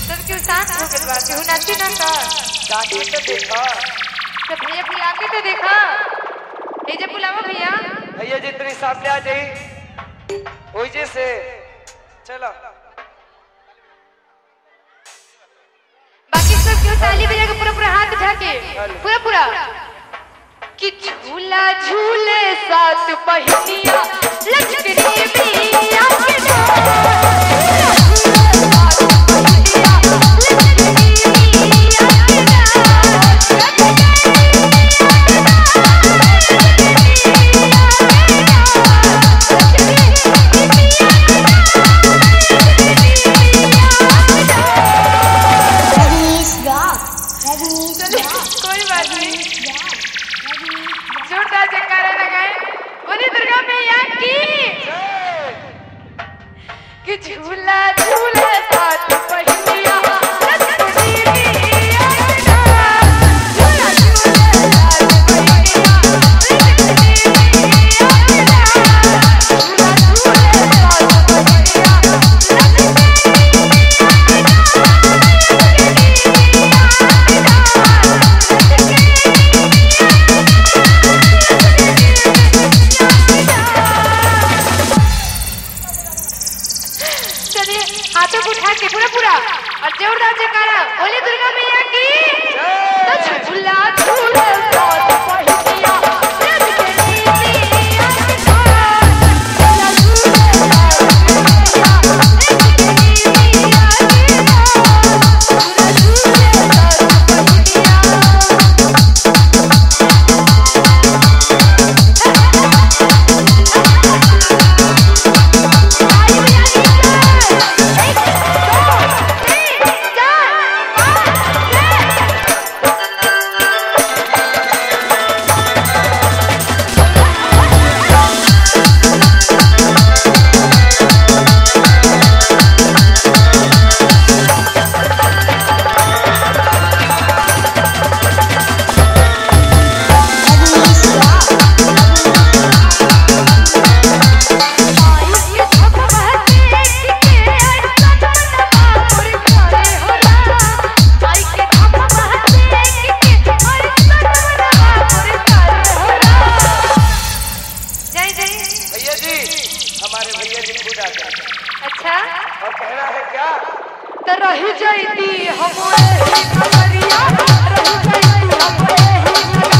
सब क्यों शांत हो गए बा केहू नाची ना का जाके तो देखा तो भैया बुला के तो देखा ए जे बुलावा भैया भैया जितनी सामने आ जाई ओइजे से चलो बाकी सब क्यों ताली बजा के पूरा पूरा हाथ उठा के पूरा पूरा कि झूला झूले साथ बहनिया लचकनी मिया के कोई बात नहीं जोरदार जयकारा लगाए बोले दुर्गा मैया की कि झूला झूले साथ बहनिया लचकनी मिया के झूला झूले साथ बहनिया लचकनी मिया के झूला झूले साथ बहनिया हाथों को उठा के पूरा पूरा और जोरदार जयकारा बोले दुर्गा मैया की तो झूला झूले साथ बहनिया लचकनी मिया के झूला झूले साथ बहनिया लचकनी मिया के झूला झूले हमारे भैया जी खुद आते हैं। अच्छा और कहना है क्या तो रही जाती हम ही कमरिया रही जाती हम ही